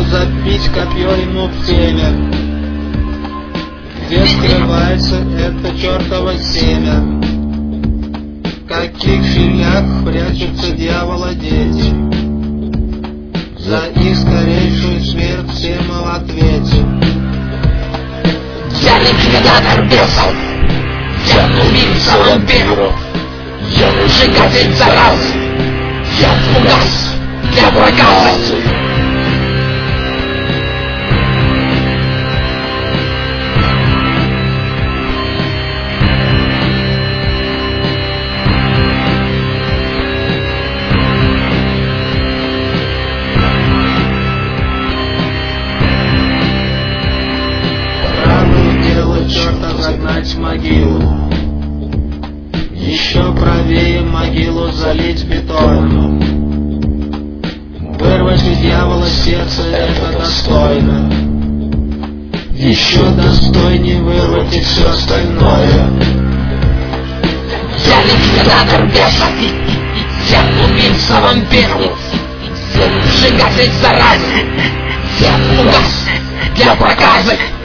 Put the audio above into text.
Хочу запить копье ему в темя, где скрывается это чертово семя. В каких щелях прячутся дьявола дети, за их скорейшую смерть все мы в ответе. Я ликвидатор бесов, я убийца вампиров, я выжигатель зараз, я фугас для проказы. Черта загнать в могилу, еще правее могилу залить бетоном. Вырвать у дьявола сердце — это достойно, еще достойнее вырвать и все остальное. Я ликвидатор бесов, я убийца вампиров, я сжигатель зараз, я фугас для проказы.